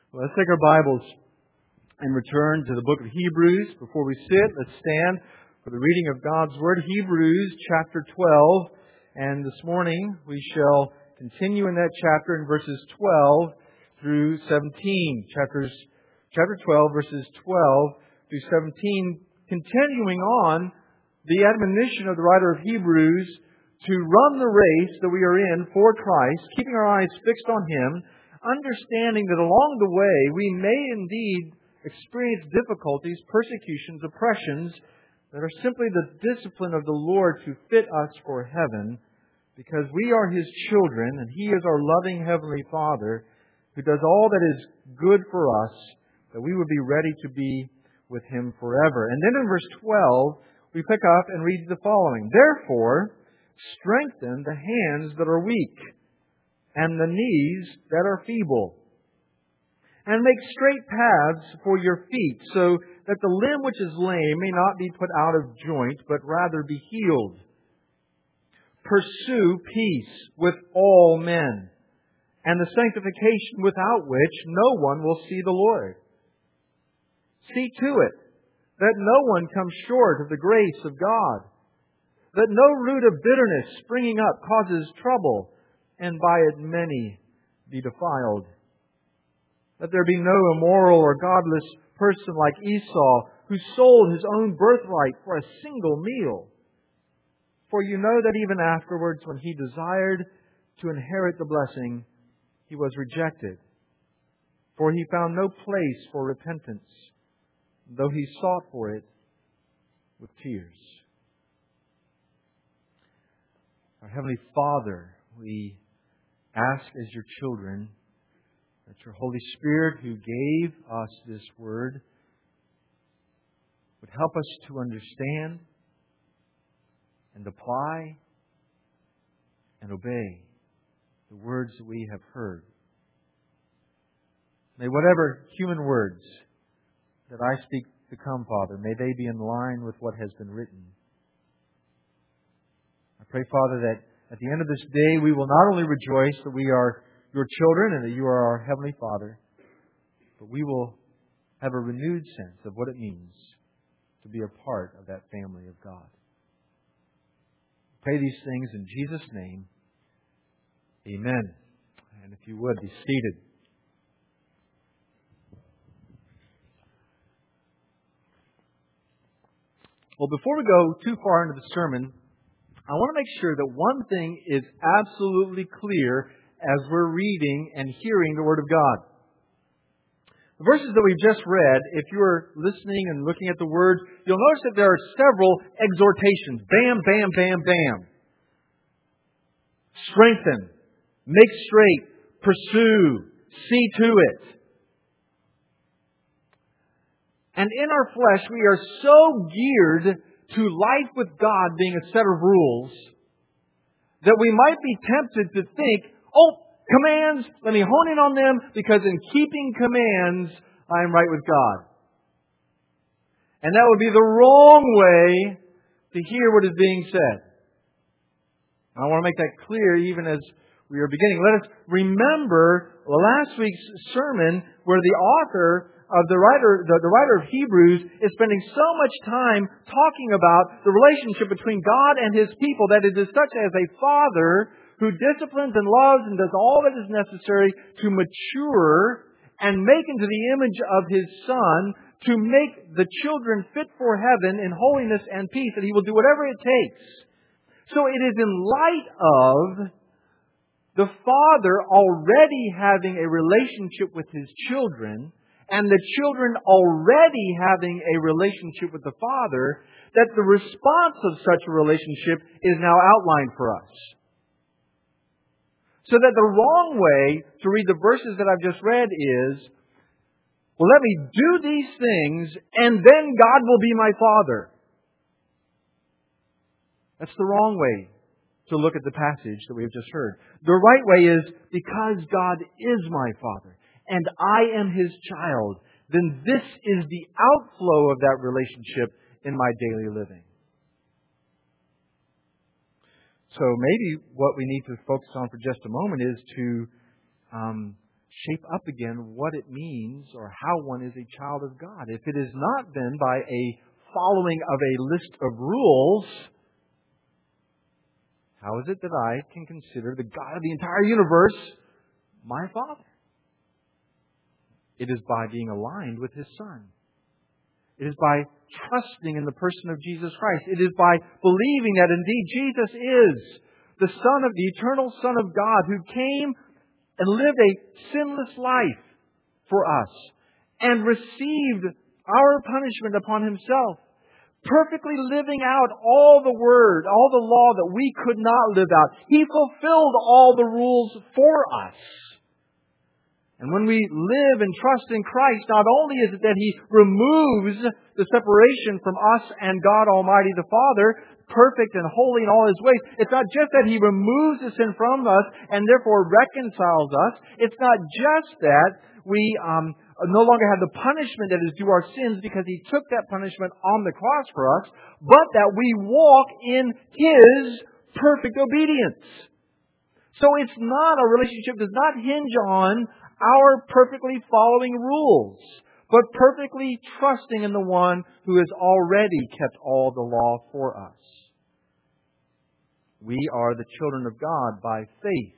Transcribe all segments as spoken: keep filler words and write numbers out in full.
Well, let's take our Bibles and return to the book of Hebrews. Before we sit, let's stand for the reading of God's Word. Hebrews chapter twelve. And this morning we shall continue in that chapter in verses twelve through seventeen. Chapters, chapter twelve, verses twelve through seventeen, continuing on the admonition of the writer of Hebrews to run the race that we are in for Christ, keeping our eyes fixed on Him, understanding that along the way we may indeed experience difficulties, persecutions, oppressions that are simply the discipline of the Lord to fit us for heaven, because we are His children and He is our loving Heavenly Father who does all that is good for us, that we would be ready to be with Him forever. And then in verse twelve, we pick up and read the following. Therefore, strengthen the hands that are weak and the knees that are feeble, and make straight paths for your feet, so that the limb which is lame may not be put out of joint, but rather be healed. Pursue peace with all men, and the sanctification without which no one will see the Lord. See to it that no one comes short of the grace of God, that no root of bitterness springing up causes trouble, and by it many be defiled. Let there be no immoral or godless person like Esau, who sold his own birthright for a single meal. For you know that even afterwards, when he desired to inherit the blessing, he was rejected. For he found no place for repentance, though he sought for it with tears. Our Heavenly Father, we ask as your children that your Holy Spirit, who gave us this word, would help us to understand and apply and obey the words that we have heard. May whatever human words that I speak to come, Father, may they be in line with what has been written. I pray, Father, that at the end of this day we will not only rejoice that we are your children and that you are our Heavenly Father, but we will have a renewed sense of what it means to be a part of that family of God. Pray these things in Jesus' name. Amen. And if you would, be seated. Well, before we go too far into the sermon, I want to make sure that one thing is absolutely clear as we're reading and hearing the Word of God. The verses that we've just read, if you're listening and looking at the words, you'll notice that there are several exhortations. Bam, bam, bam, bam. Strengthen. Make straight. Pursue. See to it. And in our flesh, we are so geared to life with God being a set of rules that we might be tempted to think, oh, commands, let me hone in on them, because in keeping commands, I am right with God. And that would be the wrong way to hear what is being said. I want to make that clear even as we are beginning. Let us remember last week's sermon where the author of the writer, the, the writer of Hebrews is spending so much time talking about the relationship between God and His people that it is such as a father who disciplines and loves and does all that is necessary to mature and make into the image of His Son, to make the children fit for heaven in holiness and peace, that He will do whatever it takes. So it is in light of the Father already having a relationship with His children, and the children already having a relationship with the Father, that the response of such a relationship is now outlined for us. So that the wrong way to read the verses that I've just read is, well, let me do these things and then God will be my Father. That's the wrong way to look at the passage that we have just heard. The right way is, because God is my Father and I am His child, then this is the outflow of that relationship in my daily living. So maybe what we need to focus on for just a moment is to um, shape up again what it means or how one is a child of God. If it is not then by a following of a list of rules, how is it that I can consider the God of the entire universe my Father? It is by being aligned with His Son. It is by trusting in the person of Jesus Christ. It is by believing that indeed Jesus is the Son of the eternal Son of God who came and lived a sinless life for us and received our punishment upon Himself, perfectly living out all the Word, all the law that we could not live out. He fulfilled all the rules for us. And when we live and trust in Christ, not only is it that He removes the separation from us and God Almighty the Father, perfect and holy in all His ways, it's not just that He removes the sin from us and therefore reconciles us. It's not just that we um, no longer have the punishment that is due our sins because He took that punishment on the cross for us, but that we walk in His perfect obedience. So it's not, our relationship does not hinge on our perfectly following rules, but perfectly trusting in the one who has already kept all the law for us. We are the children of God by faith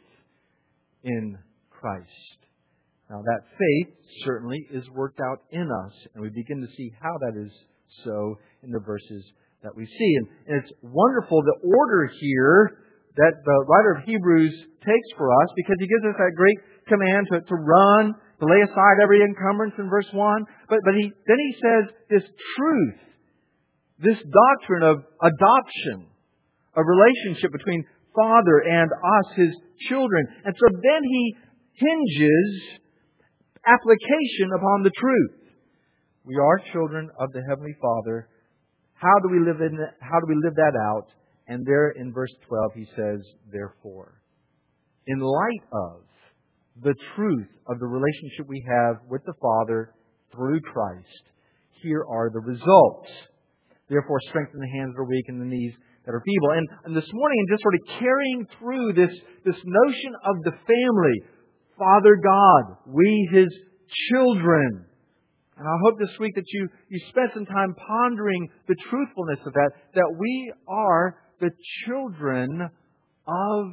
in Christ. Now that faith certainly is worked out in us, and we begin to see how that is so in the verses that we see. And, and it's wonderful the order here that the writer of Hebrews takes for us, because he gives us that great command to, to run, to lay aside every encumbrance in verse one. But, but he, then he says this truth, this doctrine of adoption, a relationship between Father and us, His children. And so then he hinges application upon the truth. We are children of the Heavenly Father. How do we live in? How do we live that out? And there in verse twelve he says, therefore, in light of the truth of the relationship we have with the Father through Christ, here are the results. Therefore, strengthen the hands that are weak and the knees that are feeble. And, and this morning, and just sort of carrying through this, this notion of the family, Father God, we His children. And I hope this week that you, you spent some time pondering the truthfulness of that, that we are the children of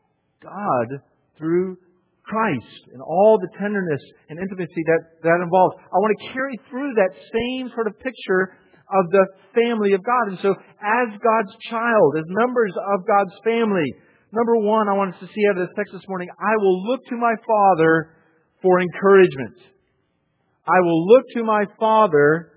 God through Christ and all the tenderness and intimacy that that involves. I want to carry through that same sort of picture of the family of God. And so as God's child, as members of God's family, number one, I want us to see out of this text this morning, I will look to my Father for encouragement. I will look to my Father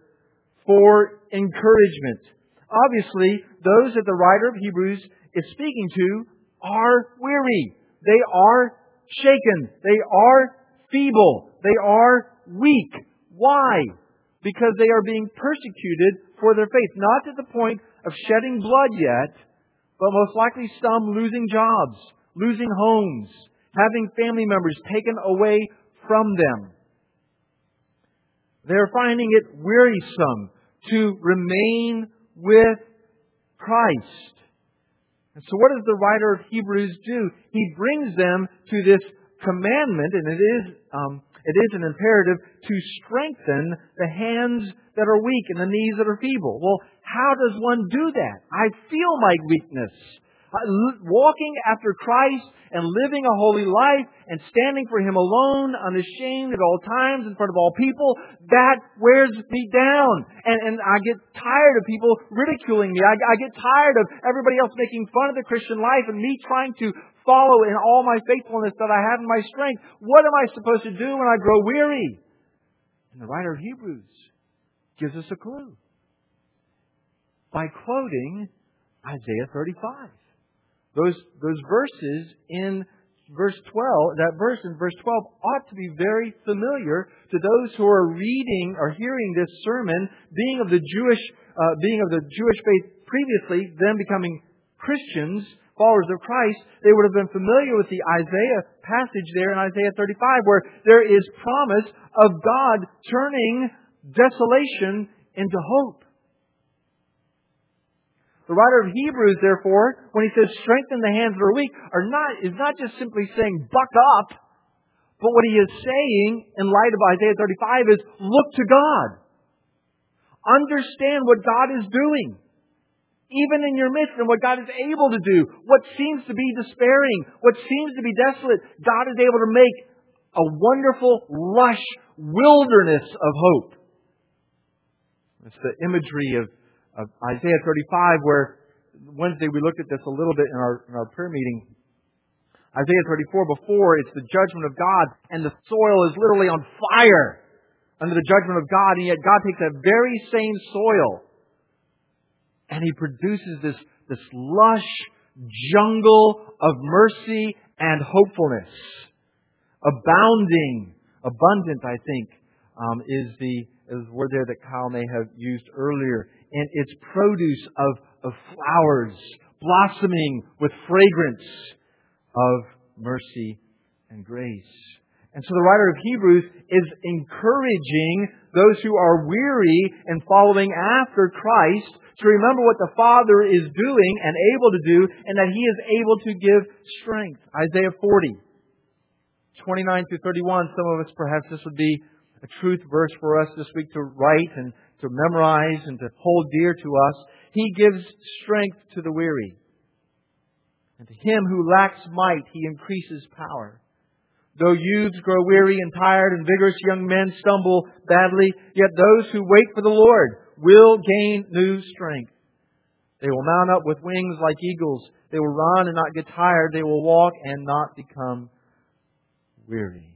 for encouragement. Obviously, those that the writer of Hebrews is speaking to are weary. They are shaken. They are feeble. They are weak. Why? Because they are being persecuted for their faith. Not to the point of shedding blood yet, but most likely some losing jobs, losing homes, having family members taken away from them. They're finding it wearisome to remain with Christ. And so what does the writer of Hebrews do? He brings them to this commandment, and it is um, it is an imperative to strengthen the hands that are weak and the knees that are feeble. Well, how does one do that? I feel my weakness. Walking after Christ and living a holy life and standing for Him alone, unashamed at all times in front of all people, that wears me down. And, and I get tired of people ridiculing me. I, I get tired of everybody else making fun of the Christian life and me trying to follow in all my faithfulness that I have in my strength. What am I supposed to do when I grow weary? And the writer of Hebrews gives us a clue by quoting Isaiah thirty-five. Those, those verses in verse twelve, that verse in verse twelve ought to be very familiar to those who are reading or hearing this sermon, being of the Jewish, uh, being of the Jewish faith previously, then becoming Christians, followers of Christ. They would have been familiar with the Isaiah passage there in Isaiah thirty-five, where there is promise of God turning desolation into hope. The writer of Hebrews, therefore, when he says strengthen the hands that are weak, are not, is not just simply saying buck up, But what he is saying in light of Isaiah thirty-five is, look to God. Understand what God is doing. Even in your midst and what God is able to do. What seems to be despairing, what seems to be desolate, God is able to make a wonderful, lush wilderness of hope. It's the imagery of, of Isaiah thirty-five, where Wednesday we looked at this a little bit in our, in our prayer meeting. Isaiah thirty-four, before, it's the judgment of God, and the soil is literally on fire under the judgment of God, and yet God takes that very same soil and He produces this, this lush jungle of mercy and hopefulness. Abounding, abundant, I think, um, is the is the word there that Kyle may have used earlier. And its produce of, of flowers, blossoming with fragrance of mercy and grace. And so the writer of Hebrews is encouraging those who are weary and following after Christ to remember what the Father is doing and able to do, and that He is able to give strength. Isaiah forty, twenty-nine through thirty-one. Some of us, perhaps this would be a truth verse for us this week to write and to memorize and to hold dear to us. He gives strength to the weary, and to him who lacks might, He increases power. Though youths grow weary and tired, and vigorous young men stumble badly, yet those who wait for the Lord will gain new strength. They will mount up with wings like eagles. They will run and not get tired. They will walk and not become weary.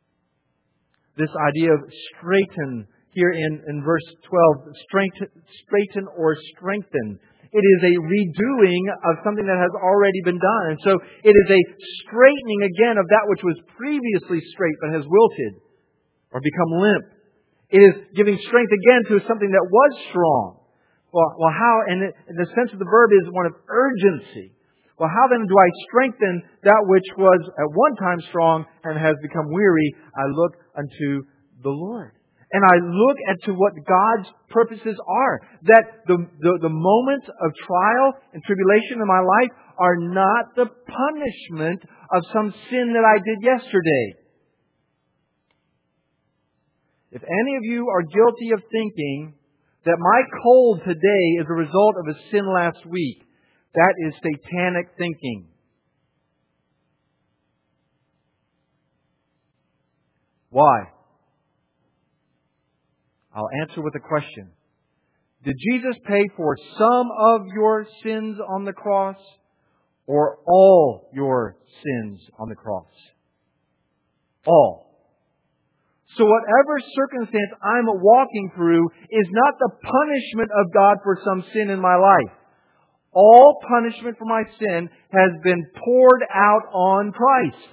This idea of straighten here in, in verse twelve, straighten, straighten or strengthen. It is a redoing of something that has already been done. And so it is a straightening again of that which was previously straight but has wilted or become limp. It is giving strength again to something that was strong. Well, well how? And in the sense of the verb is one of urgency. Well, how then do I strengthen that which was at one time strong and has become weary? I look unto the Lord. And I look at to what God's purposes are. That the, the, the moments of trial and tribulation in my life are not the punishment of some sin that I did yesterday. If any of you are guilty of thinking that my cold today is a result of a sin last week, that is satanic thinking. Why? I'll answer with a question. Did Jesus pay for some of your sins on the cross or all your sins on the cross? All. So whatever circumstance I'm walking through is not the punishment of God for some sin in my life. All punishment for my sin has been poured out on Christ.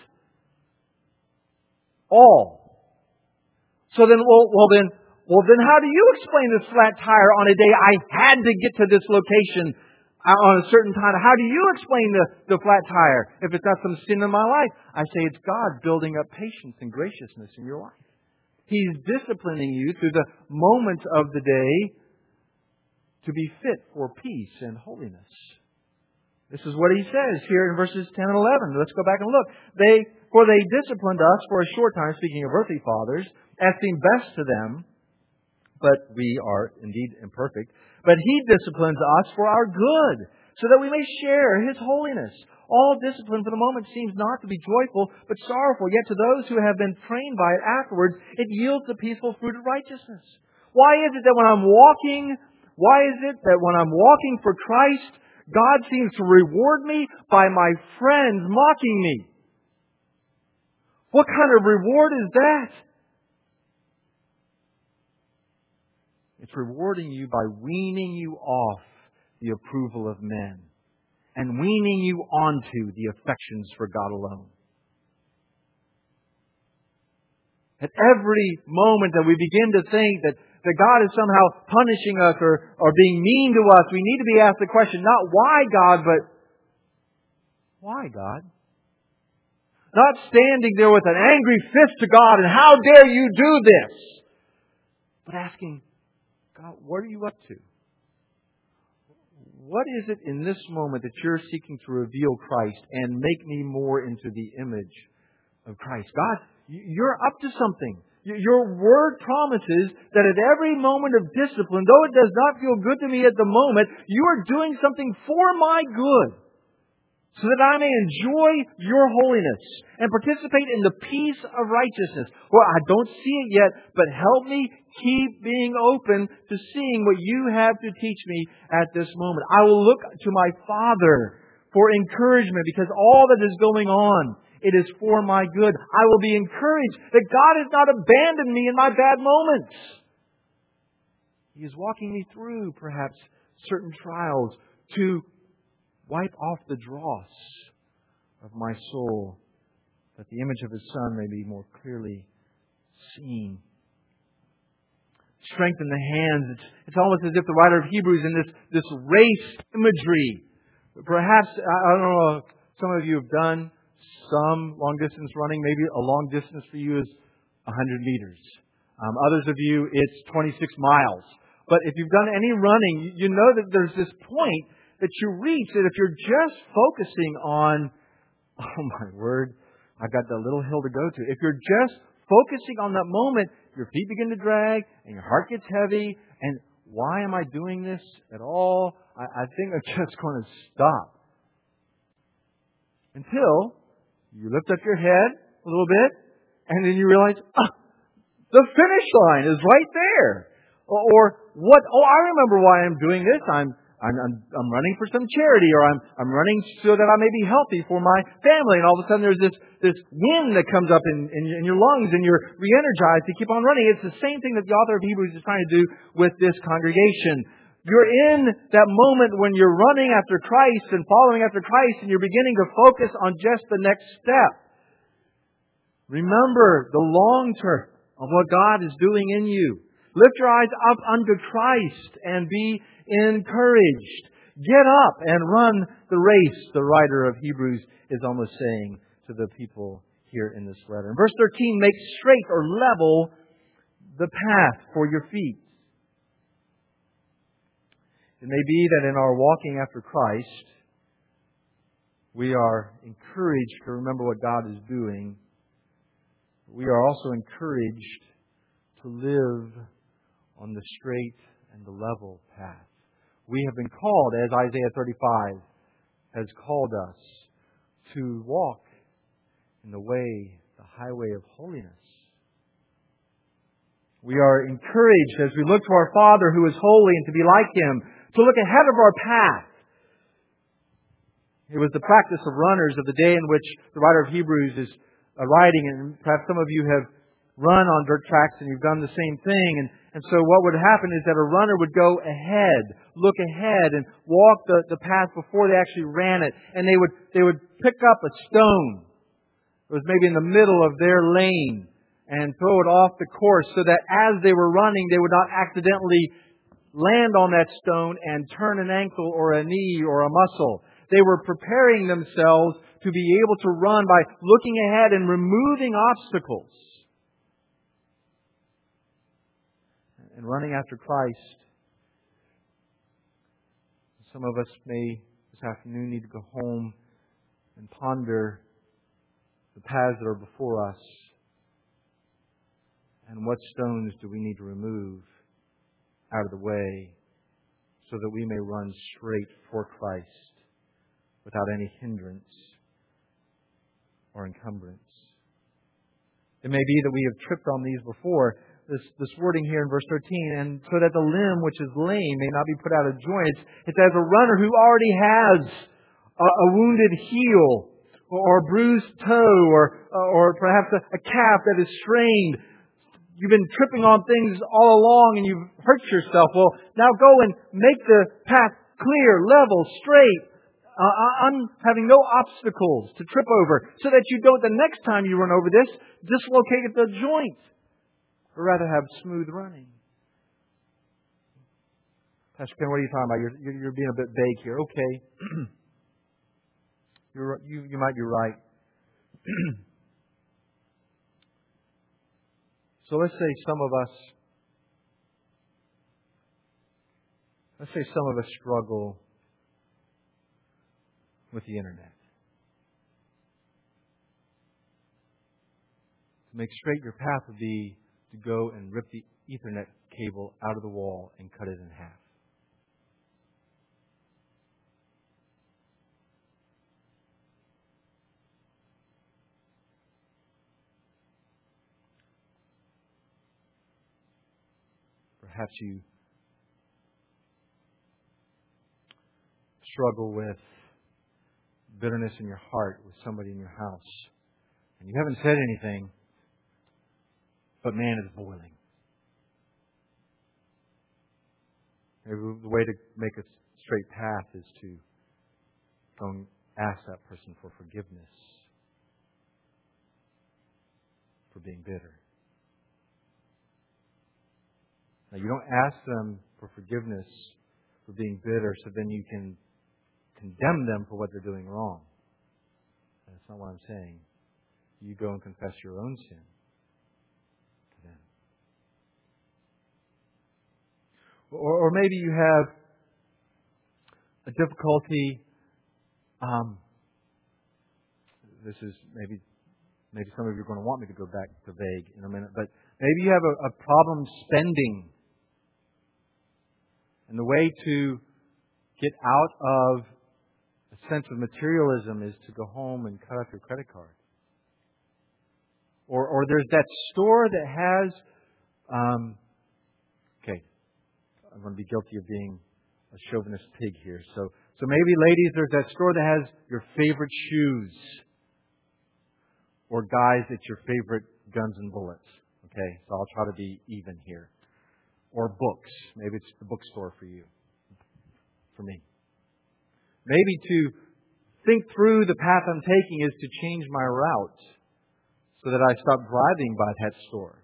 All. So then, well, well then, Well, then how do you explain this flat tire on a day I had to get to this location on a certain time? How do you explain the, the flat tire if it's not some sin in my life? I say it's God building up patience and graciousness in your life. He's disciplining you through the moments of the day to be fit for peace and holiness. This is what He says here in verses ten and eleven. Let's go back and look. They, for they disciplined us for a short time, speaking of earthly fathers, as seemed best to them. But we are indeed imperfect. But He disciplines us for our good, so that we may share His holiness. All discipline for the moment seems not to be joyful, but sorrowful. Yet to those who have been trained by it afterwards, it yields the peaceful fruit of righteousness. Why is it that when I'm walking, why is it that when I'm walking for Christ, God seems to reward me by my friends mocking me? What kind of reward is that? It's rewarding you by weaning you off the approval of men and weaning you onto the affections for God alone. At every moment that we begin to think that, that God is somehow punishing us or, or being mean to us, we need to be asked the question, not why God, but why God? Not standing there with an angry fist to God and how dare you do this? But asking, God, what are you up to? What is it in this moment that you're seeking to reveal Christ and make me more into the image of Christ? God, You're up to something. Your Word promises that at every moment of discipline, though it does not feel good to me at the moment, you are doing something for my good, so that I may enjoy your holiness and participate in the peace of righteousness. Well, I don't see it yet, but help me keep being open to seeing what you have to teach me at this moment. I will look to my Father for encouragement, because all that is going on, it is for my good. I will be encouraged that God has not abandoned me in my bad moments. He is walking me through, perhaps, certain trials to wipe off the dross of my soul, that the image of His Son may be more clearly seen. Strengthen the hands. It's, it's almost as if the writer of Hebrews in this, this race imagery. Perhaps, I don't know, some of you have done some long distance running. Maybe a long distance for you is one hundred meters. Um, others of you, it's twenty-six miles. But if you've done any running, you know that there's this point that you reach that if you're just focusing on, oh my word, I've got that little hill to go to. If you're just focusing on that moment, your feet begin to drag and your heart gets heavy. And why am I doing this at all? I, I think I'm just going to stop. Until you lift up your head a little bit, and then you realize, ah, the finish line is right there. Or, or what? Oh, I remember why I'm doing this. I'm I'm I'm, I'm running for some charity, or I'm I'm running so that I may be healthy for my family. And all of a sudden, there's this this wind that comes up in, in, in your lungs, and you're re-energized to keep on running. It's the same thing that the author of Hebrews is trying to do with this congregation. You're in that moment when you're running after Christ and following after Christ, and you're beginning to focus on just the next step. Remember the long term of what God is doing in you. Lift your eyes up unto Christ and be encouraged. Get up and run the race, the writer of Hebrews is almost saying to the people here in this letter. In verse thirteen, make straight or level the path for your feet. It may be that in our walking after Christ, we are encouraged to remember what God is doing. We are also encouraged to live on the straight and the level path. We have been called, as Isaiah thirty-five has called us, to walk in the way, the highway of holiness. We are encouraged as we look to our Father who is holy and to be like Him, to look ahead of our path. It was the practice of runners of the day in which the writer of Hebrews is writing, and perhaps some of you have run on dirt tracks and you've done the same thing. And, and so what would happen is that a runner would go ahead, look ahead, and walk the, the path before they actually ran it. And they would they would pick up a stone. It was maybe in the middle of their lane and throw it off the course so that as they were running, they would not accidentally land on that stone and turn an ankle or a knee or a muscle. They were preparing themselves to be able to run by looking ahead and removing obstacles. And running after Christ, some of us may this afternoon need to go home and ponder the paths that are before us and what stones do we need to remove out of the way so that we may run straight for Christ without any hindrance or encumbrance. It may be that we have tripped on these before. This, this wording here in verse thirteen, and so that the limb which is lame may not be put out of joint. It's, it's as a runner who already has a, a wounded heel or a bruised toe or, or perhaps a, a calf that is strained. You've been tripping on things all along and you've hurt yourself. Well, now go and make the path clear, level, straight, uh, un, having no obstacles to trip over, so that you don't, the next time you run over this, dislocate at the joint, or rather have smooth running. Pastor Ken, what are you talking about? You're, you're, you're being a bit vague here. Okay. you're, you, you might be right. So let's say some of us, let's say some of us struggle with the internet. To make straight your path would be to go and rip the Ethernet cable out of the wall and cut it in half. Perhaps you struggle with bitterness in your heart with somebody in your house. And you haven't said anything, but man, it's boiling. Maybe the way to make a straight path is to go and ask that person for forgiveness for being bitter. Now, you don't ask them for forgiveness for being bitter so then you can condemn them for what they're doing wrong. That's not what I'm saying. You go and confess your own sin to them. Or, or maybe you have a difficulty. Um, this is maybe maybe some of you are going to want me to go back to vague in a minute, but maybe you have a, a problem spending. And the way to get out of a sense of materialism is to go home and cut off your credit card. Or, or there's that store that has, um, okay, I'm going to be guilty of being a chauvinist pig here. So, so maybe, ladies, there's that store that has your favorite shoes. Or guys, it's your favorite guns and bullets. Okay, so I'll try to be even here. Or books. Maybe it's the bookstore for you. For me. Maybe to think through the path I'm taking is to change my route so that I stop driving by that store.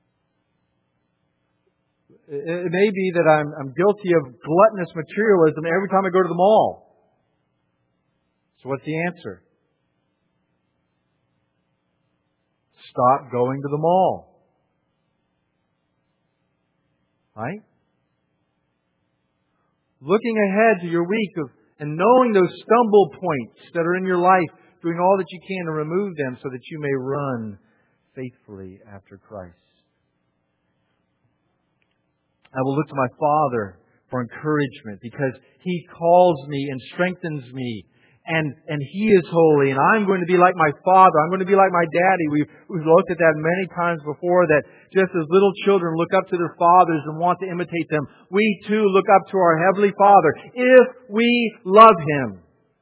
It may be that I'm, I'm guilty of gluttonous materialism every time I go to the mall. So what's the answer? Stop going to the mall. Right? Looking ahead to your week of, and knowing those stumble points that are in your life, doing all that you can to remove them so that you may run faithfully after Christ. I will look to my Father for encouragement because He calls me and strengthens me. And, and He is holy, and I'm going to be like my Father. I'm going to be like my Daddy. We've, we've looked at that many times before, that just as little children look up to their fathers and want to imitate them, we too look up to our Heavenly Father if we love Him.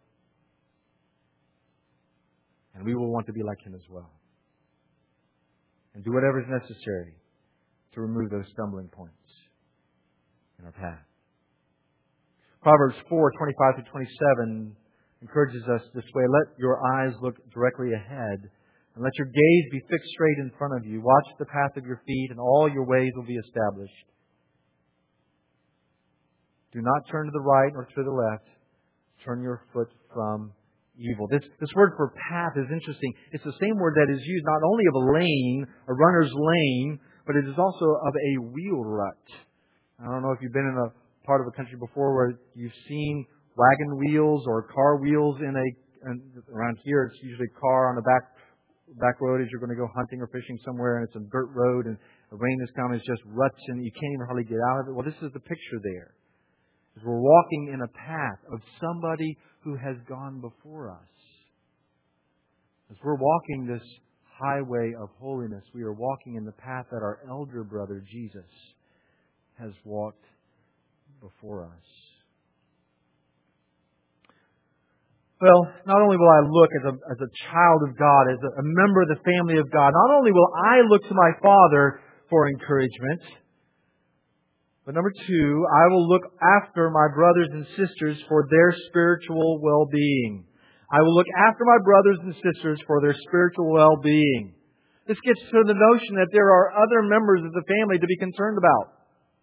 And we will want to be like Him as well. And do whatever is necessary to remove those stumbling points in our path. Proverbs four, twenty-five to twenty-seven encourages us this way. Let your eyes look directly ahead, and let your gaze be fixed straight in front of you. Watch the path of your feet, and all your ways will be established. Do not turn to the right or to the left. Turn your foot from evil. This, this word for path is interesting. It's the same word that is used not only of a lane, a runner's lane, but it is also of a wheel rut. I don't know if you've been in a part of the country before where you've seen wagon wheels or car wheels in a, and around here it's usually a car on the back back road as you're going to go hunting or fishing somewhere, and it's a dirt road and the rain is coming, it's just ruts and you can't even hardly get out of it. Well, this is the picture there. As we're walking in a path of somebody who has gone before us. As we're walking this highway of holiness, we are walking in the path that our elder brother Jesus has walked before us. Well, not only will I look as a, as a child of God, as a, a member of the family of God, not only will I look to my Father for encouragement, but number two, I will look after my brothers and sisters for their spiritual well-being. I will look after my brothers and sisters for their spiritual well-being. This gets to the notion that there are other members of the family to be concerned about.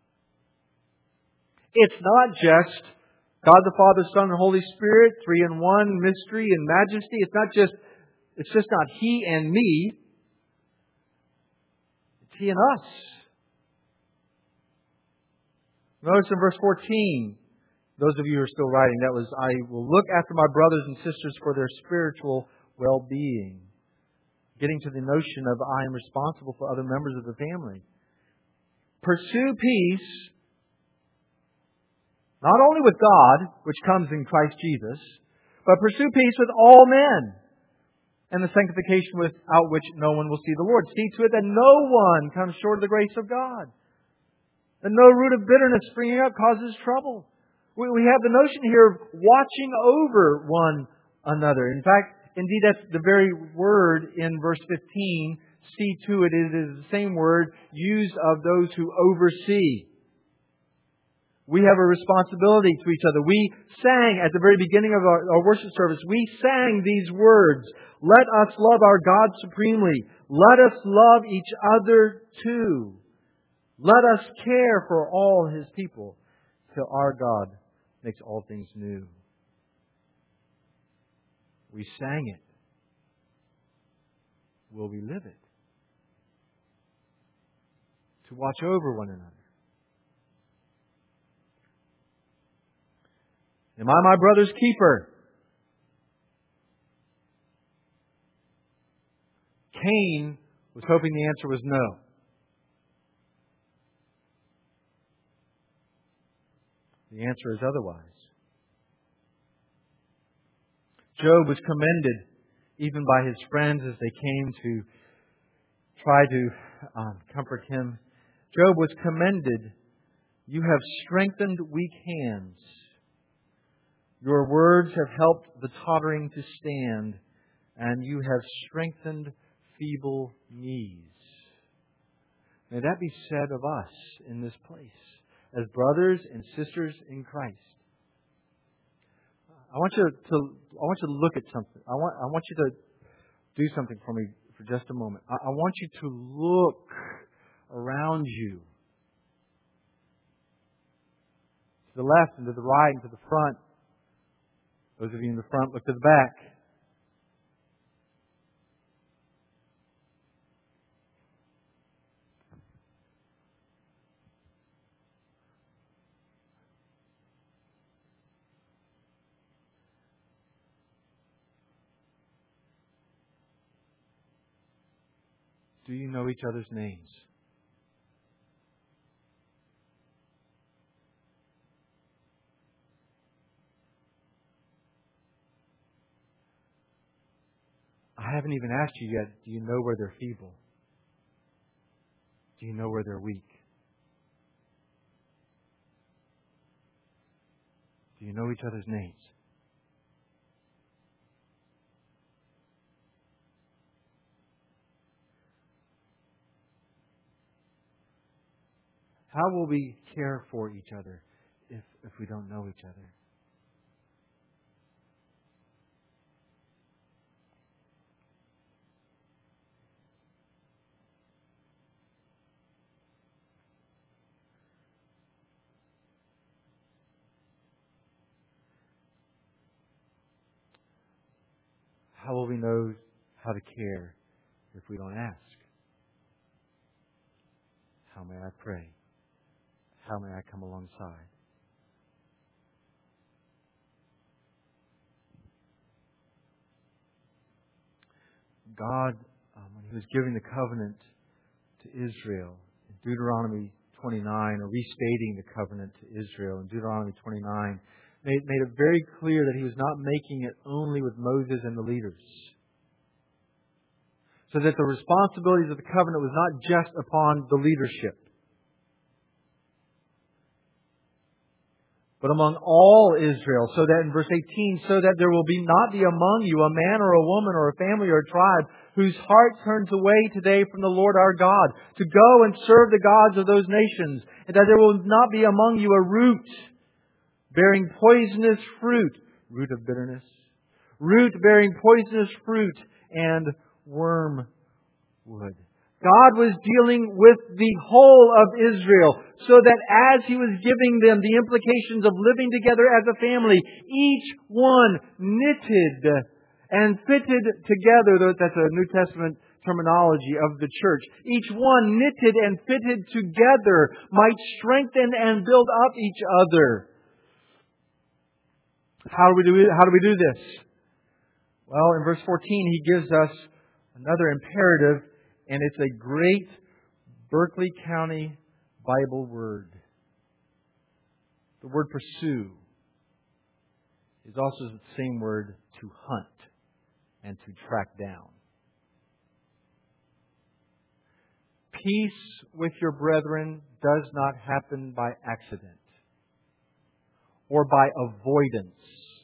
It's not just God the Father, Son, and Holy Spirit, three in one, mystery and majesty. It's not just, it's just not He and me. It's He and us. Notice in verse fourteen, those of you who are still writing, that was, I will look after my brothers and sisters for their spiritual well-being. getting to the notion of I am responsible for other members of the family. Pursue peace, not only with God, which comes in Christ Jesus, but pursue peace with all men, and the sanctification without which no one will see the Lord. See to it that no one comes short of the grace of God. And no root of bitterness springing up causes trouble. We, we have the notion here of watching over one another. In fact, indeed, that's the very word in verse fifteen. See to it, it is the same word used of those who oversee. We have a responsibility to each other. We sang at the very beginning of our, our worship service, we sang these words, let us love our God supremely. Let us love each other too. Let us care for all His people till our God makes all things new. We sang it. Will we live it? To watch over one another. Am I my brother's keeper? Cain was hoping the answer was no. The answer is otherwise. Job was commended even by his friends as they came to try to um, comfort him. Job was commended. You have strengthened weak hands. Your words have helped the tottering to stand, and you have strengthened feeble knees. May that be said of us in this place, as brothers and sisters in Christ. I want you to I want you to look at something. I want I want you to do something for me for just a moment. I, I want you to look around you. To the left and to the right and to the front. Those of you in the front, look to the back. Do you know each other's names? I haven't even asked you yet, do you know where they're feeble? Do you know where they're weak? Do you know each other's names? How will we care for each other if, if we don't know each other? How will we know how to care if we don't ask? How may I pray? How may I come alongside? God, um, when He was giving the covenant to Israel in Deuteronomy twenty-nine, or restating the covenant to Israel in Deuteronomy twenty-nine, made, made it very clear that He was not making it only with Moses and the leaders. So that the responsibilities of the covenant was not just upon the leadership, but among all Israel, so that in verse eighteen, so that there will be not be among you a man or a woman or a family or a tribe whose heart turns away today from the Lord our God to go and serve the gods of those nations, and that there will not be among you a root bearing poisonous fruit, root of bitterness, root bearing poisonous fruit, and wormwood. God was dealing with the whole of Israel, so that as He was giving them the implications of living together as a family, each one knitted and fitted together. That's a New Testament terminology of the church. Each one knitted and fitted together might strengthen and build up each other. How do we do, how do we do this? Well, in verse fourteen, He gives us another imperative, and it's a great Berkeley County Bible word. The word pursue is also the same word to hunt and to track down. Peace with your brethren does not happen by accident or by avoidance.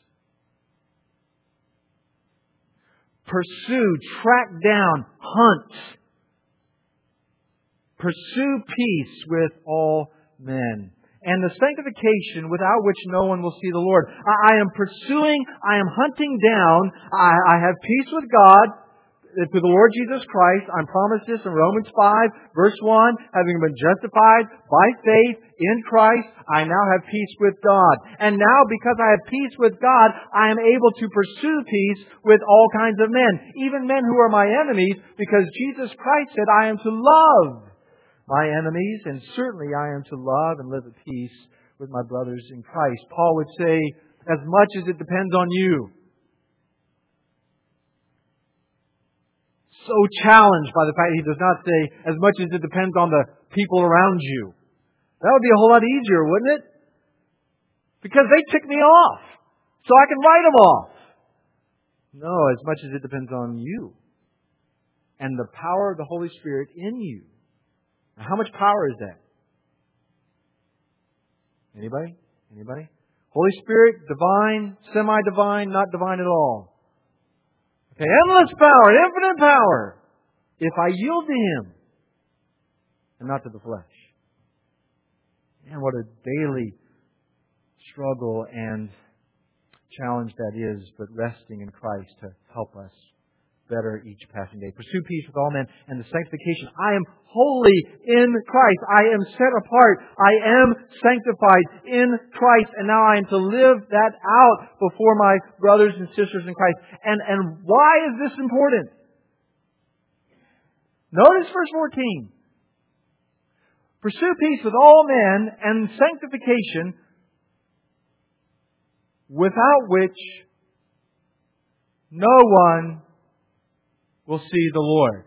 Pursue, track down, hunt. Pursue peace with all men. And the sanctification without which no one will see the Lord. I, I am pursuing, I am hunting down, I, I have peace with God, through the Lord Jesus Christ. I'm promised this in Romans five, verse one. Having been justified by faith in Christ, I now have peace with God. And now, because I have peace with God, I am able to pursue peace with all kinds of men. Even men who are my enemies, because Jesus Christ said, I am to love my enemies, and certainly I am to love and live at peace with my brothers in Christ. Paul would say, as much as it depends on you. So challenged by the fact he does not say, as much as it depends on the people around you. That would be a whole lot easier, wouldn't it? Because they tick me off, so I can write them off. No, as much as it depends on you and the power of the Holy Spirit in you. Now, how much power is that? Anybody? Anybody? Holy Spirit, divine, semi-divine, not divine at all. Okay, endless power, infinite power, if I yield to Him and not to the flesh. Man, what a daily struggle and challenge that is, but resting in Christ to help us better each passing day. Pursue peace with all men and the sanctification. I am holy in Christ. I am set apart. I am sanctified in Christ. And now I am to live that out before my brothers and sisters in Christ. And, and why is this important? Notice verse fourteen. Pursue peace with all men and sanctification, without which no one will see the Lord.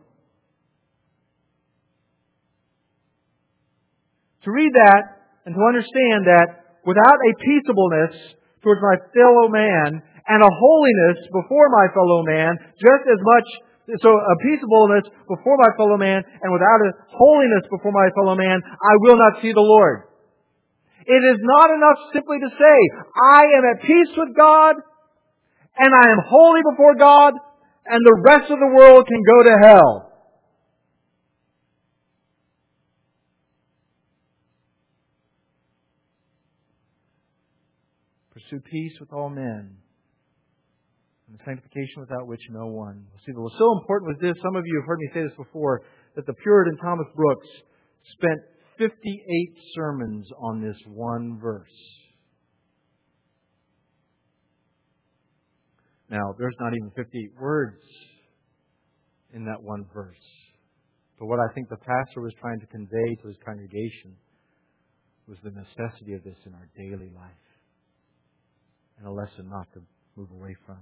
To read that and to understand that without a peaceableness towards my fellow man and a holiness before my fellow man, just as much, so a peaceableness before my fellow man and without a holiness before my fellow man, I will not see the Lord. It is not enough simply to say, I am at peace with God and I am holy before God, and the rest of the world can go to hell. Pursue peace with all men, and the sanctification without which no one will see the Lord. So important was this, some of you have heard me say this before, that the Puritan Thomas Brooks spent fifty-eight sermons on this one verse. Now, there's not even fifty-eight words in that one verse. But what I think the pastor was trying to convey to his congregation was the necessity of this in our daily life. And a lesson not to move away from.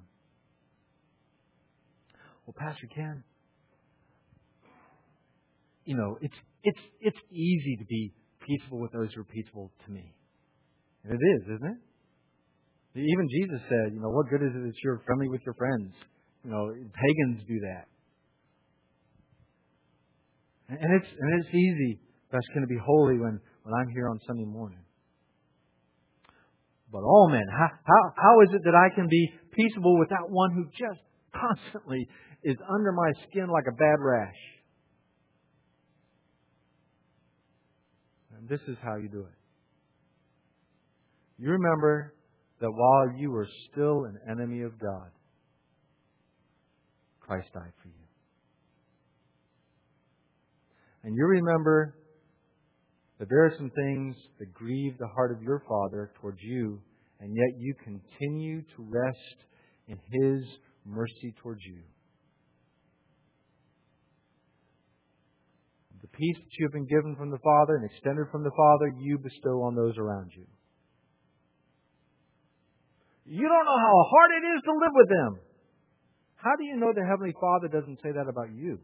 Well, Pastor Ken, you know, it's it's it's easy to be peaceable with those who are peaceable to me. And it is, isn't it? Even Jesus said, you know, what good is it that you're friendly with your friends? You know, pagans do that. And it's and it's easy, Pastor Ken, to be holy when, when I'm here on Sunday morning. But all men, how, how how is it that I can be peaceable with that one who just constantly is under my skin like a bad rash? And this is how you do it. You remember that while you were still an enemy of God, Christ died for you. And you remember that there are some things that grieve the heart of your Father towards you, and yet you continue to rest in His mercy towards you. The peace that you have been given from the Father and extended from the Father, you bestow on those around you. You don't know how hard it is to live with them. How do you know the Heavenly Father doesn't say that about you?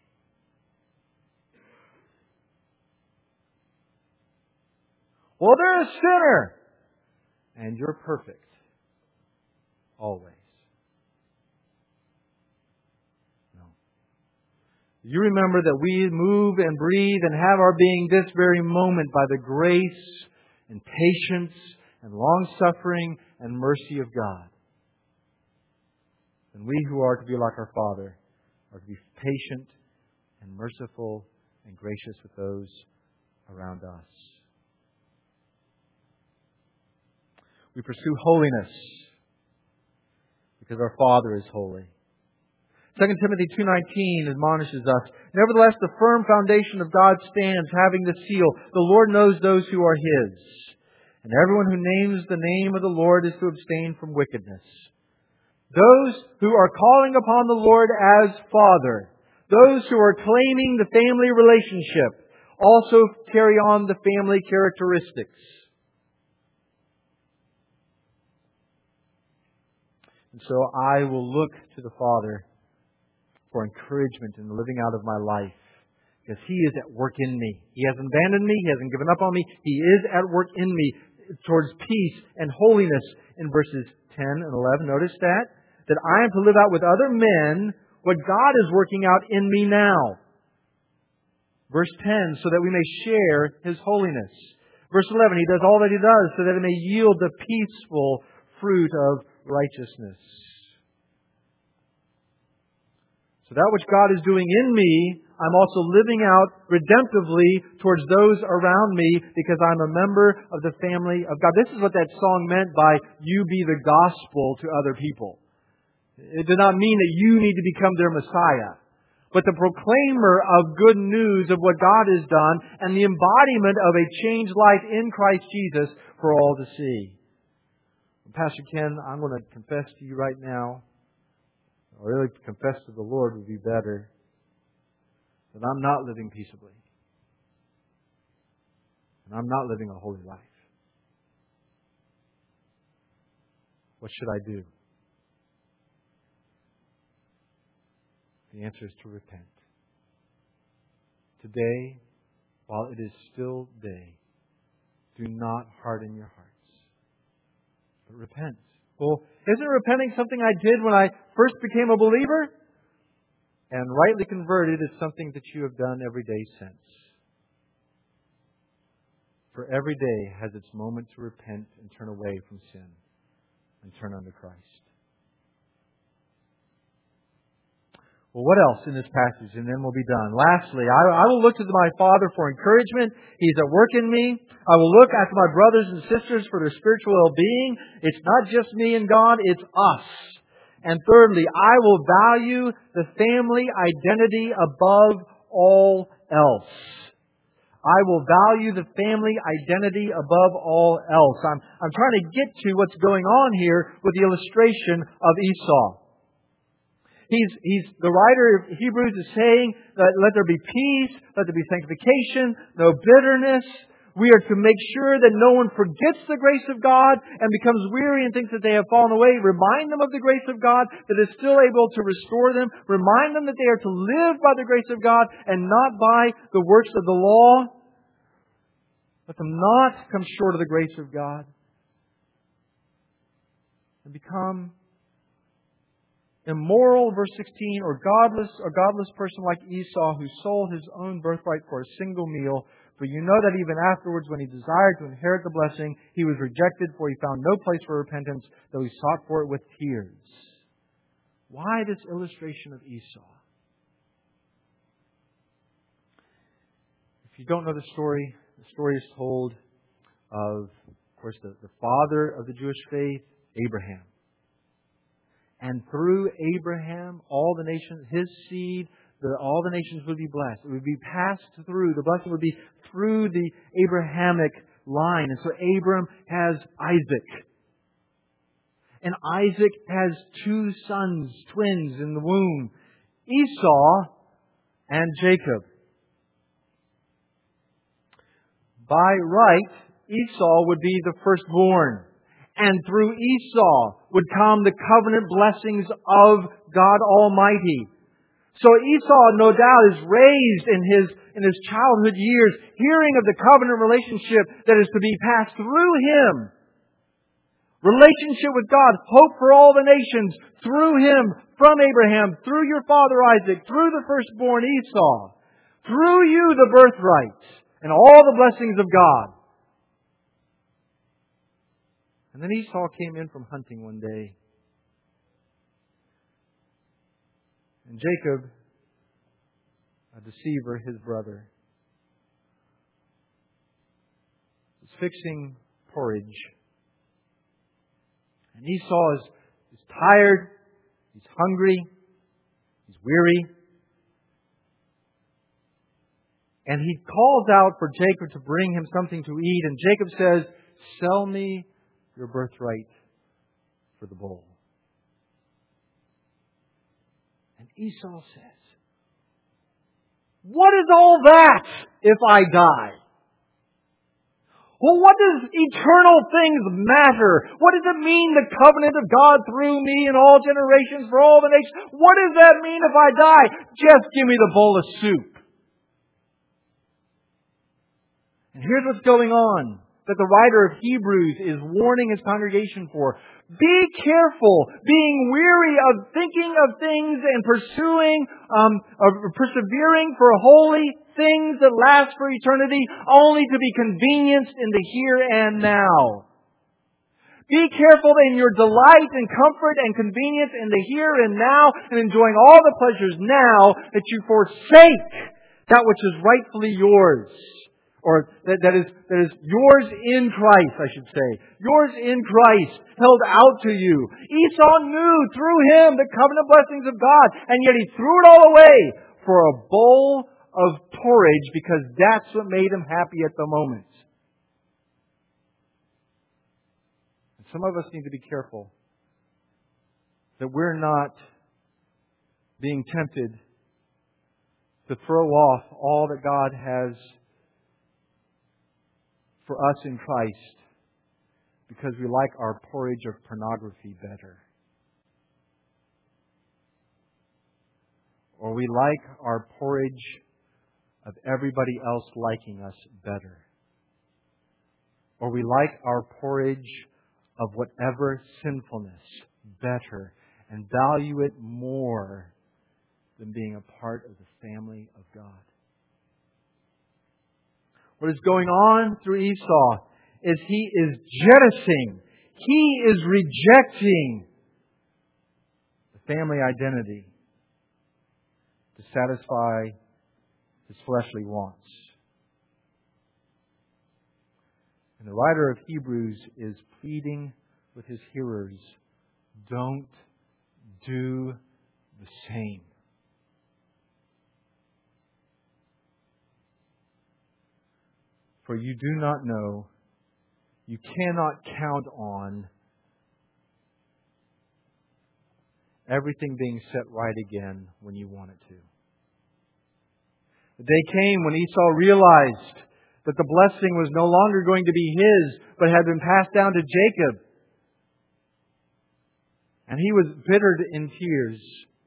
Well, they're a sinner. And you're perfect. Always. No. You remember that we move and breathe and have our being this very moment by the grace and patience and long-suffering and mercy of God. And we who are to be like our Father are to be patient and merciful and gracious with those around us. We pursue holiness because our Father is holy. Second Timothy two nineteen admonishes us, "Nevertheless, the firm foundation of God stands, having the seal. The Lord knows those who are His. And everyone who names the name of the Lord is to abstain from wickedness." Those who are calling upon the Lord as Father, those who are claiming the family relationship, also carry on the family characteristics. And so I will look to the Father for encouragement in the living out of my life, because He is at work in me. He hasn't abandoned me. He hasn't given up on me. He is at work in me towards peace and holiness in verses ten and eleven. Notice that. That I am to live out with other men what God is working out in me now. Verse ten, so that we may share His holiness. Verse eleven, He does all that He does so that it may yield the peaceful fruit of righteousness. So that which God is doing in me, I'm also living out redemptively towards those around me because I'm a member of the family of God. This is what that song meant by "You be the gospel to other people." It did not mean that you need to become their Messiah, but the proclaimer of good news of what God has done and the embodiment of a changed life in Christ Jesus for all to see. Pastor Ken, I'm going to confess to you right now, or really confess to the Lord would be better, that I'm not living peaceably. And I'm not living a holy life. What should I do? The answer is to repent. Today, while it is still day, do not harden your hearts. But repent. Well, isn't repenting something I did when I first became a believer? And rightly converted is something that you have done every day since. For every day has its moment to repent and turn away from sin and turn unto Christ. Well, what else in this passage? And then we'll be done. Lastly, I, I will look to my Father for encouragement. He's at work in me. I will look after my brothers and sisters for their spiritual well-being. It's not just me and God, it's us. And thirdly, I will value the family identity above all else. I will value the family identity above all else. I'm, I'm trying to get to what's going on here with the illustration of Esau. He's, he's, the writer of Hebrews is saying that let there be peace, let there be sanctification, no bitterness. We are to make sure that no one forgets the grace of God and becomes weary and thinks that they have fallen away. Remind them of the grace of God that is still able to restore them. Remind them that they are to live by the grace of God and not by the works of the law. Let them not come short of the grace of God and become immoral, verse sixteen, or godless, or godless person like Esau, who sold his own birthright for a single meal. For you know that even afterwards, when he desired to inherit the blessing, he was rejected, for he found no place for repentance, though he sought for it with tears. Why this illustration of Esau? If you don't know the story, the story is told of, of course, the, the father of the Jewish faith, Abraham. And through Abraham, all the nations, his seed, the, all the nations would be blessed. It would be passed through. The blessing would be through the Abrahamic line. And so Abram has Isaac. And Isaac has two sons, twins in the womb, Esau and Jacob. By right, Esau would be the firstborn. And through Esau would come the covenant blessings of God Almighty. So Esau, no doubt, is raised in his, in his childhood years, hearing of the covenant relationship that is to be passed through him. Relationship with God, hope for all the nations, through him, from Abraham, through your father Isaac, through the firstborn Esau, through you the birthright, and all the blessings of God. And then Esau came in from hunting one day. And Jacob, a deceiver, his brother, was fixing porridge. And Esau is, is tired, he's hungry, he's weary. And he calls out for Jacob to bring him something to eat. And Jacob says, "Sell me your birthright for the bowl." And Esau says, "What is all that if I die? Well, what does eternal things matter? What does it mean, the covenant of God through me in all generations for all the nations? What does that mean if I die? Just give me the bowl of soup." And here's what's going on that the writer of Hebrews is warning his congregation for. Be careful, being weary of thinking of things and pursuing, um, of persevering for holy things that last for eternity, only to be convenienced in the here and now. Be careful in your delight and comfort and convenience in the here and now, and enjoying all the pleasures now, that you forsake that which is rightfully yours. Or that, that is that is yours in Christ, I should say. Yours in Christ, held out to you. Esau knew through him the covenant blessings of God, and yet he threw it all away for a bowl of porridge because that's what made him happy at the moment. And some of us need to be careful that we're not being tempted to throw off all that God has for us in Christ because we like our porridge of pornography better. Or we like our porridge of everybody else liking us better. Or we like our porridge of whatever sinfulness better and value it more than being a part of the family of God. What is going on through Esau is he is jettisoning, he is rejecting the family identity to satisfy his fleshly wants. And the writer of Hebrews is pleading with his hearers, don't do the same. For you do not know, you cannot count on everything being set right again when you want it to. The day came when Esau realized that the blessing was no longer going to be his, but had been passed down to Jacob. And he was bittered in tears.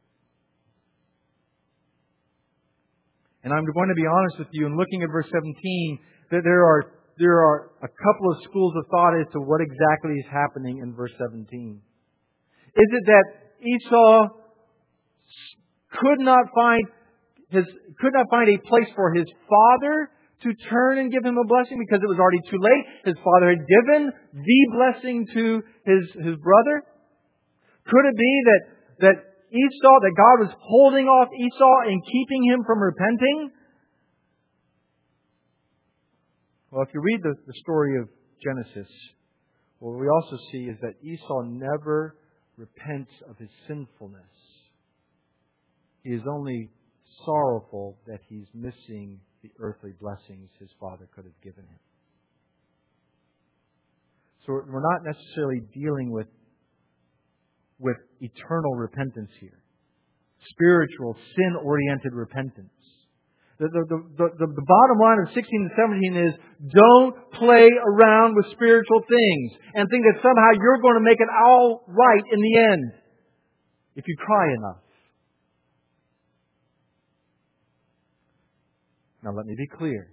And I'm going to be honest with you, in looking at verse seventeen, that there are there are a couple of schools of thought as to what exactly is happening in verse seventeen. Is it that Esau could not find his could not find a place for his father to turn and give him a blessing because it was already too late? His father had given the blessing to his his brother. Could it be that that Esau, that God was holding off Esau and keeping him from repenting? Well, if you read the, the story of Genesis, what we also see is that Esau never repents of his sinfulness. He is only sorrowful that he's missing the earthly blessings his father could have given him. So we're not necessarily dealing with, with eternal repentance here. Spiritual, sin-oriented repentance. The, the, the, the, the bottom line of sixteen and seventeen is don't play around with spiritual things and think that somehow you're going to make it all right in the end if you cry enough. Now let me be clear.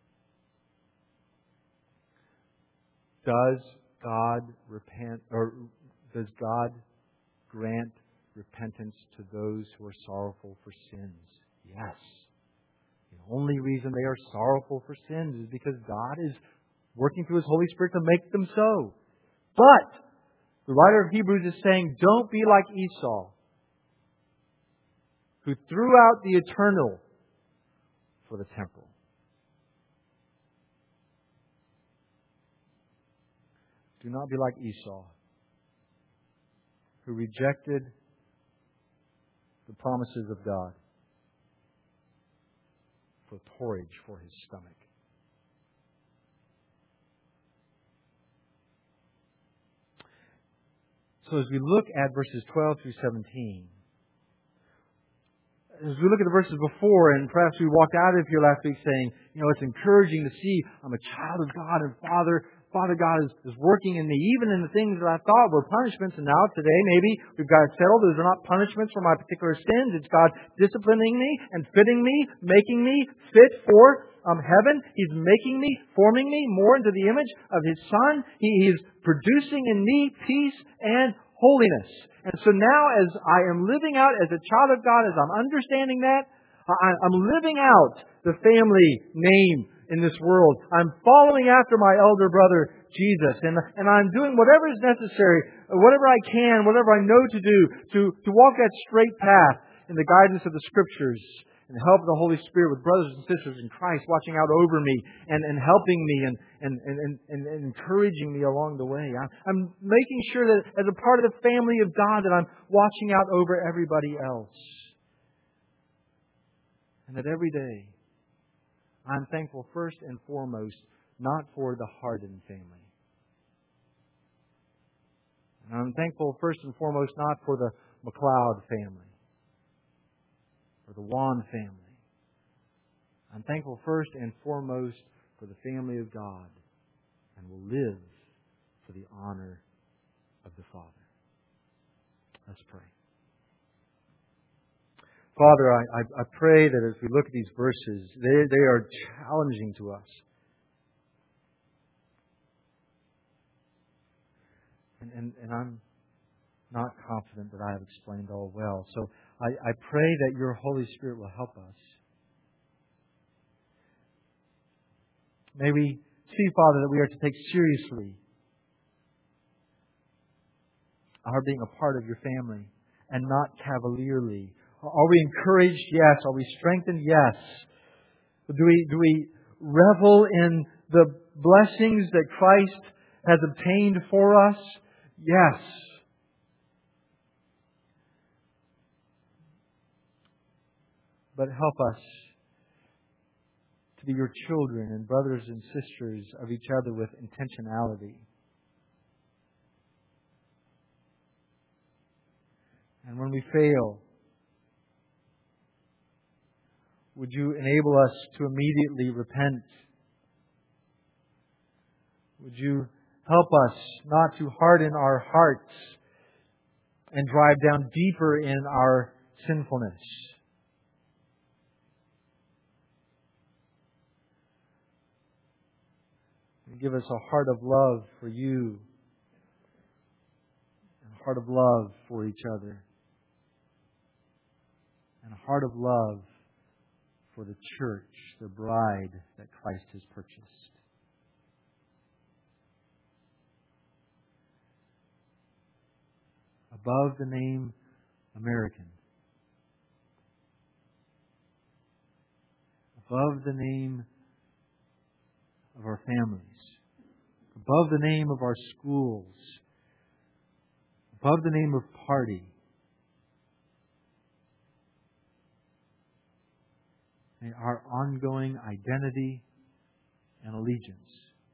Does God repent, or does God grant repentance to those who are sorrowful for sins? Yes. The only reason they are sorrowful for sins is because God is working through His Holy Spirit to make them so. But the writer of Hebrews is saying, don't be like Esau, who threw out the eternal for the temporal. Do not be like Esau, who rejected the promises of God for porridge for his stomach. So as we look at verses twelve through seventeen, as we look at the verses before, and perhaps we walked out of here last week saying, you know, it's encouraging to see I'm a child of God, and Father, Father God is, is working in me, even in the things that I thought were punishments. And now today, maybe we've got it settled. Those are not punishments for my particular sins. It's God disciplining me and fitting me, making me fit for um, heaven. He's making me, forming me more into the image of His Son. He, he is producing in me peace and holiness. And so now as I am living out as a child of God, as I'm understanding that, I, I'm living out the family name in this world. I'm following after my elder brother, Jesus. And, and I'm doing whatever is necessary, whatever I can, whatever I know to do, to, to walk that straight path in the guidance of the Scriptures and the help of the Holy Spirit with brothers and sisters in Christ watching out over me and, and helping me and, and, and, and, and encouraging me along the way. I'm, I'm making sure that as a part of the family of God that I'm watching out over everybody else. And that every day I'm thankful first and foremost not for the Hardin family. And I'm thankful first and foremost not for the McLeod family or the Wan family. I'm thankful first and foremost for the family of God and will live for the honor of the Father. Let's pray. Father, I, I, I pray that as we look at these verses, they, they are challenging to us. And, and, and I'm not confident that I have explained all well. So I, I pray that Your Holy Spirit will help us. May we see, Father, that we are to take seriously our being a part of Your family and not cavalierly. Are we encouraged? Yes. Are we strengthened? Yes. Do we, do we revel in the blessings that Christ has obtained for us? Yes. But help us to be Your children and brothers and sisters of each other with intentionality. And when we fail, would You enable us to immediately repent? Would You help us not to harden our hearts and drive down deeper in our sinfulness? And give us a heart of love for You and a heart of love for each other and a heart of love for the church, the bride that Christ has purchased. Above the name American, above the name of our families, above the name of our schools, above the name of party, may our ongoing identity and allegiance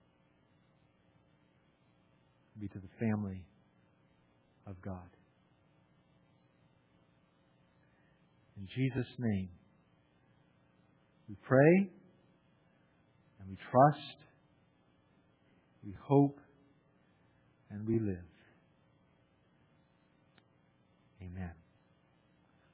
be to the family of God. In Jesus' name, We pray and we trust, we hope, and we live.